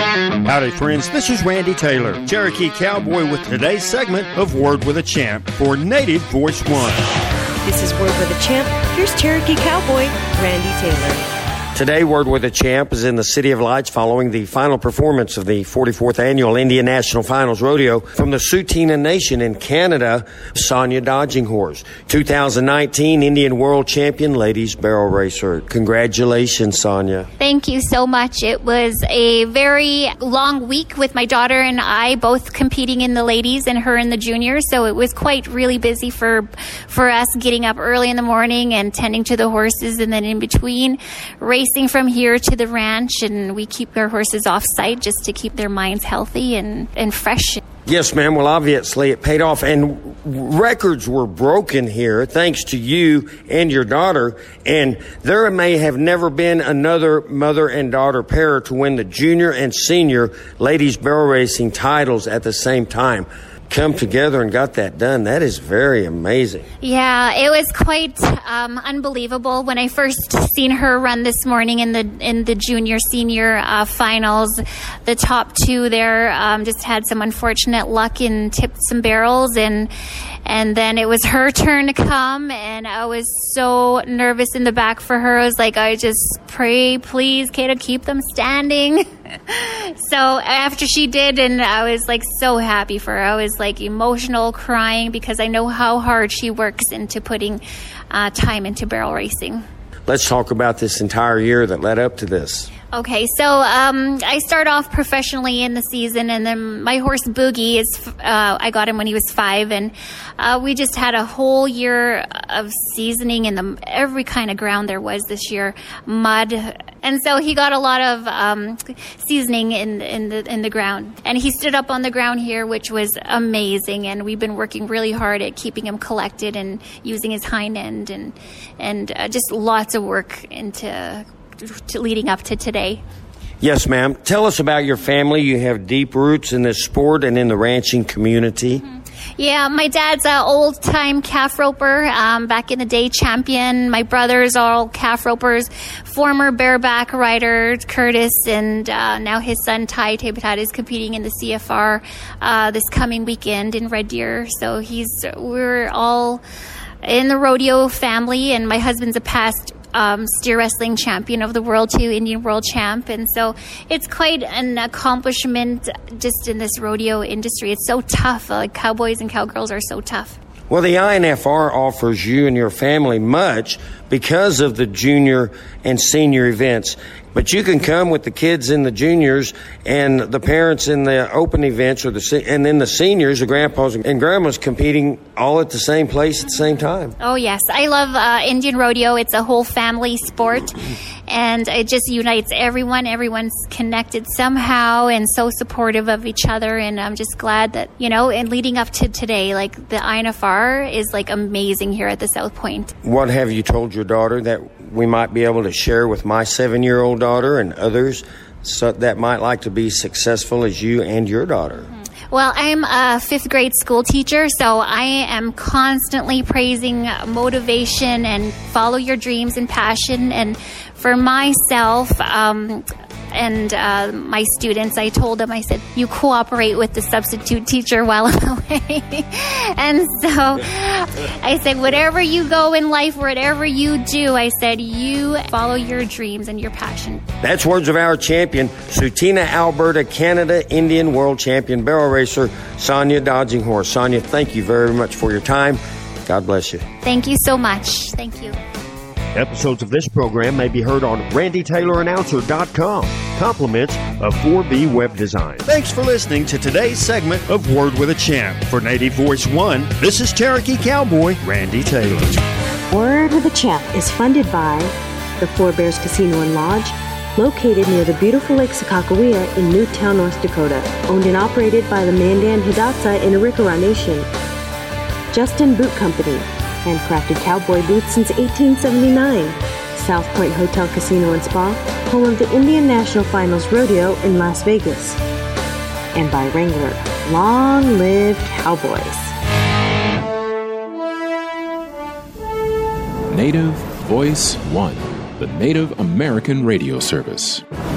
Howdy, friends. This is Randy Taylor, Cherokee Cowboy, with today's segment of Word with a Champ for Native Voice One. This is Word with a Champ. Here's Cherokee Cowboy, Randy Taylor. Today, Word with a Champ is in the City of Lights following the final performance of the 44th Annual Indian National Finals Rodeo from the Tsuut'ina Nation in Canada, Sonia Dodging Horse, 2019 Indian World Champion Ladies Barrel Racer. Congratulations, Sonia. Thank you so much. It was a very long week with my daughter and I both competing in the ladies and her in the juniors, so it was quite really busy for us, getting up early in the morning and tending to the horses, and then in between racing from here to the ranch, and we keep our horses off site just to keep their minds healthy and fresh. Yes, ma'am. Well, obviously it paid off, and records were broken here thanks to you and your daughter, and there may have never been another mother and daughter pair to win the junior and senior ladies barrel racing titles at the same time. Come together and got that done. That is very amazing. Yeah, it was quite unbelievable when I first seen her run this morning in the junior senior finals. The top two there just had some unfortunate luck and tipped some barrels, and then it was her turn to come, and I was so nervous in the back for her. I was like, I just pray, please, Kato, keep them standing. So after she did, and I was like so happy for her. I was like emotional, crying, because I know how hard she works into putting time into barrel racing. Let's talk about this entire year that led up to this. Okay, so I start off professionally in the season, and then my horse Boogie is I got him when he was 5, and we just had a whole year of seasoning in every kind of ground there was this year, mud, and so he got a lot of seasoning in the ground, and he stood up on the ground here, which was amazing, and we've been working really hard at keeping him collected and using his hind end, and just lots of work into leading up to today. Yes, ma'am. Tell us about your family. You have deep roots in this sport and in the ranching community. Mm-hmm. Yeah, my dad's an old-time calf roper, back in the day champion. My brothers are all calf ropers, former bareback rider Curtis, and now his son Ty Tabatat is competing in the CFR this coming weekend in Red Deer. So we're all in the rodeo family, and my husband's a past steer wrestling champion of the world too, Indian world champ, and so it's quite an accomplishment just in this rodeo industry. It's so tough. Cowboys and cowgirls are so tough. Well, the INFR offers you and your family much because of the junior and senior events. But you can come with the kids in the juniors and the parents in the open events, and then the seniors, the grandpas and grandmas, competing all at the same place at the same time. Oh, yes. I love Indian rodeo. It's a whole family sport, and it just unites everyone. Everyone's connected somehow and so supportive of each other, and I'm just glad that, and leading up to today, like the INFR is like amazing here at the South Point. What have you told your daughter that we might be able to share with my 7-year-old daughter and others that might like to be successful as you and your daughter? Well, I'm a 5th grade school teacher, so I am constantly praising motivation and follow your dreams and passion. And for myself, and my students, I told them, I said, you cooperate with the substitute teacher while I'm away. And so I said, whatever you go in life, whatever you do, I said, you follow your dreams and your passion. That's words of our champion, Tsuut'ina, Alberta, Canada, Indian World Champion Barrel Racer, Sonia Dodging Horse. Sonia, thank you very much for your time. God bless you. Thank you so much. Thank you. Episodes of this program may be heard on RandyTaylorAnnouncer.com. Compliments of 4B Web Design. Thanks for listening to today's segment of Word with a Champ. For Native Voice One, this is Cherokee Cowboy Randy Taylor. Word with a Champ is funded by the Four Bears Casino and Lodge, located near the beautiful Lake Sakakawea in Newtown, North Dakota. Owned and operated by the Mandan Hidatsa in Arikara Nation. Justin Boot Company. Handcrafted cowboy boots since 1879. South Point Hotel, Casino and Spa, home of the Indian National Finals Rodeo in Las Vegas. And by Wrangler. Long live cowboys. Native Voice One, the Native American radio service.